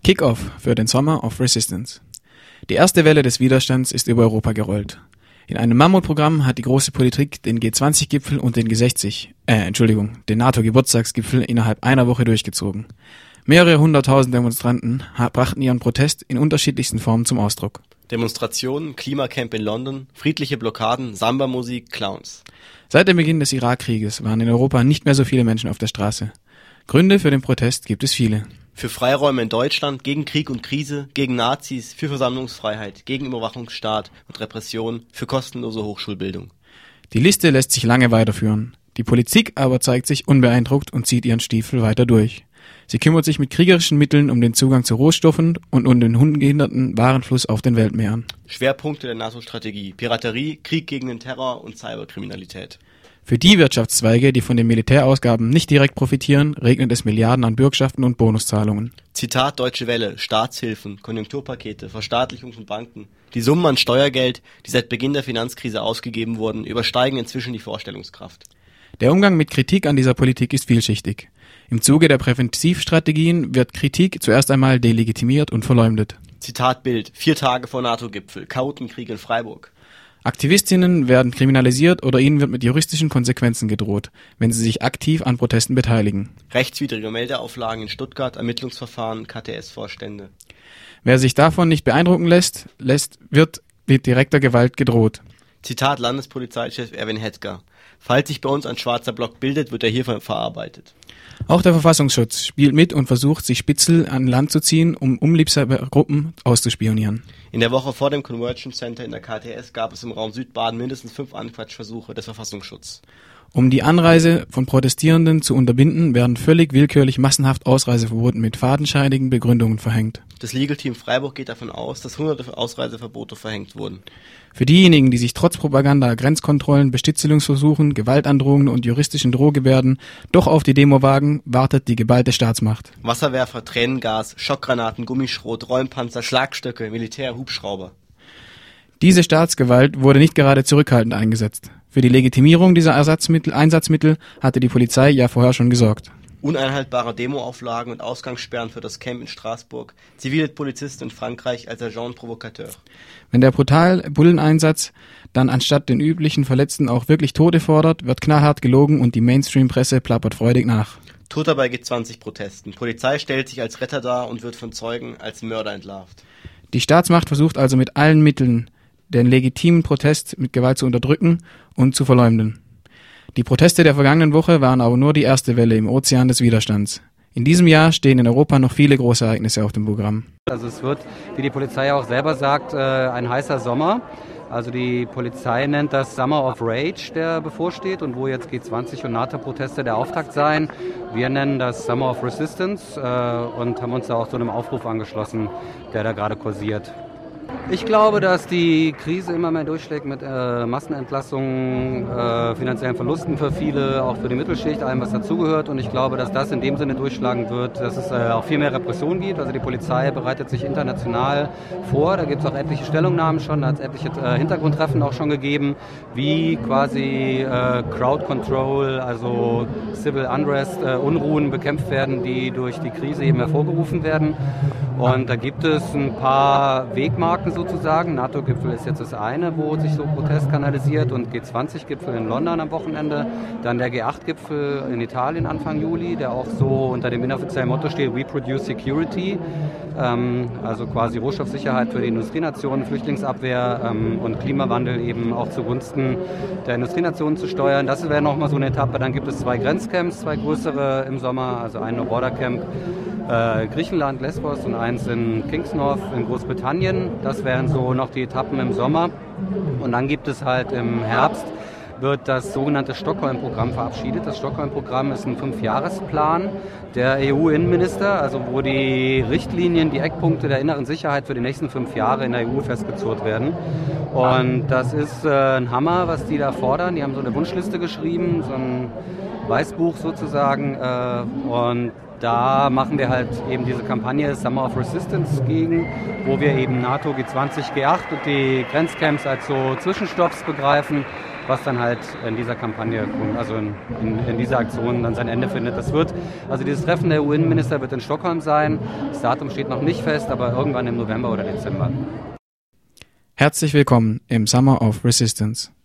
Kick-Off für den Summer of Resistance. Die erste Welle des Widerstands ist über Europa gerollt. In einem Mammutprogramm hat die große Politik den G20-Gipfel und den den NATO-Geburtstagsgipfel innerhalb einer Woche durchgezogen. Mehrere hunderttausend Demonstranten brachten ihren Protest in unterschiedlichsten Formen zum Ausdruck. Demonstrationen, Klimacamp in London, friedliche Blockaden, Samba-Musik, Clowns. Seit dem Beginn des Irakkrieges waren in Europa nicht mehr so viele Menschen auf der Straße. Gründe für den Protest gibt es viele. Für Freiräume in Deutschland, gegen Krieg und Krise, gegen Nazis, für Versammlungsfreiheit, gegen Überwachungsstaat und Repression, für kostenlose Hochschulbildung. Die Liste lässt sich lange weiterführen. Die Politik aber zeigt sich unbeeindruckt und zieht ihren Stiefel weiter durch. Sie kümmert sich mit kriegerischen Mitteln um den Zugang zu Rohstoffen und um den ungehinderten Warenfluss auf den Weltmeeren. Schwerpunkte der NATO-Strategie: Piraterie, Krieg gegen den Terror und Cyberkriminalität. Für die Wirtschaftszweige, die von den Militärausgaben nicht direkt profitieren, regnet es Milliarden an Bürgschaften und Bonuszahlungen. Zitat Deutsche Welle: Staatshilfen, Konjunkturpakete, Verstaatlichung von Banken. Die Summen an Steuergeld, die seit Beginn der Finanzkrise ausgegeben wurden, übersteigen inzwischen die Vorstellungskraft. Der Umgang mit Kritik an dieser Politik ist vielschichtig. Im Zuge der Präventivstrategien wird Kritik zuerst einmal delegitimiert und verleumdet. Zitat Bild: 4 Tage vor NATO-Gipfel, Chaotenkrieg in Freiburg. Aktivistinnen werden kriminalisiert oder ihnen wird mit juristischen Konsequenzen gedroht, wenn sie sich aktiv an Protesten beteiligen. Rechtswidrige Meldeauflagen in Stuttgart, Ermittlungsverfahren, KTS-Vorstände. Wer sich davon nicht beeindrucken wird mit direkter Gewalt gedroht. Zitat Landespolizeichef Erwin Hedger: Falls sich bei uns ein schwarzer Block bildet, wird er hier verarbeitet. Auch der Verfassungsschutz spielt mit und versucht, sich Spitzel an Land zu ziehen, um unliebsame Gruppen auszuspionieren. In der Woche vor dem Convergence Center in der KTS gab es im Raum Südbaden mindestens 5 Anquatschversuche des Verfassungsschutzes. Um die Anreise von Protestierenden zu unterbinden, werden völlig willkürlich massenhaft Ausreiseverbote mit fadenscheinigen Begründungen verhängt. Das Legal Team Freiburg geht davon aus, dass hunderte Ausreiseverbote verhängt wurden. Für diejenigen, die sich trotz Propaganda, Grenzkontrollen, Bestitzelungsversuchen, Gewaltandrohungen und juristischen Drohgebärden doch auf die Demo wagen, wartet die geballte Staatsmacht. Wasserwerfer, Tränengas, Schockgranaten, Gummischrot, Räumppanzer, Schlagstöcke, Militär, Hubschrauber. Diese Staatsgewalt wurde nicht gerade zurückhaltend eingesetzt. Für die Legitimierung dieser Einsatzmittel hatte die Polizei ja vorher schon gesorgt. Uneinhaltbare Demoauflagen und Ausgangssperren für das Camp in Straßburg, zivile Polizisten in Frankreich als Agent Provocateur. Wenn der brutale Bulleneinsatz dann anstatt den üblichen Verletzten auch wirklich Tote fordert, wird knallhart gelogen und die Mainstream-Presse plappert freudig nach. Toter bei G20-Protesten. Polizei stellt sich als Retter dar und wird von Zeugen als Mörder entlarvt. Die Staatsmacht versucht also mit allen Mitteln, den legitimen Protest mit Gewalt zu unterdrücken und zu verleumden. Die Proteste der vergangenen Woche waren aber nur die erste Welle im Ozean des Widerstands. In diesem Jahr stehen in Europa noch viele große Ereignisse auf dem Programm. Also es wird, wie die Polizei auch selber sagt, ein heißer Sommer. Also die Polizei nennt das Summer of Rage, der bevorsteht und wo jetzt G20 und NATO-Proteste der Auftakt seien. Wir nennen das Summer of Resistance und haben uns da auch so einem Aufruf angeschlossen, der da gerade kursiert. Ich glaube, dass die Krise immer mehr durchschlägt mit Massenentlassungen, finanziellen Verlusten für viele, auch für die Mittelschicht, allem was dazugehört. Und ich glaube, dass das in dem Sinne durchschlagen wird, dass es auch viel mehr Repression gibt. Also die Polizei bereitet sich international vor. Da gibt es auch etliche Stellungnahmen schon, da hat es etliche Hintergrundtreffen auch schon gegeben, wie quasi Crowd Control, also Civil Unrest, Unruhen bekämpft werden, die durch die Krise eben hervorgerufen werden. Und da gibt es ein paar Wegmarken sozusagen. NATO-Gipfel ist jetzt das eine, wo sich so Protest kanalisiert und G20-Gipfel in London am Wochenende. Dann der G8-Gipfel in Italien Anfang Juli, der auch so unter dem inoffiziellen Motto steht, We Produce Security, also quasi Rohstoffsicherheit für die Industrienationen, Flüchtlingsabwehr und Klimawandel eben auch zugunsten der Industrienationen zu steuern. Das wäre nochmal so eine Etappe. Dann gibt es 2 Grenzcamps, 2 größere im Sommer, also ein No-Border-Camp Griechenland, Lesbos und eins in Kingsnorth in Großbritannien. Das wären so noch die Etappen im Sommer. Und dann gibt es halt im Herbst, wird das sogenannte Stockholm-Programm verabschiedet. Das Stockholm-Programm ist ein 5-Jahresplan der EU-Innenminister, also wo die Richtlinien, die Eckpunkte der inneren Sicherheit für die nächsten 5 Jahre in der EU festgezurrt werden. Und das ist ein Hammer, was die da fordern. Die haben so eine Wunschliste geschrieben, so ein Weißbuch sozusagen. Und da machen wir halt eben diese Kampagne Summer of Resistance gegen, wo wir eben NATO, G20, G8 und die Grenzcamps als so Zwischenstopps begreifen was dann halt in dieser Kampagne, also in dieser Aktion dann sein Ende findet. Also dieses Treffen der EU-Innenminister wird in Stockholm sein. Das Datum steht noch nicht fest, aber irgendwann im November oder Dezember. Herzlich willkommen im Summer of Resistance.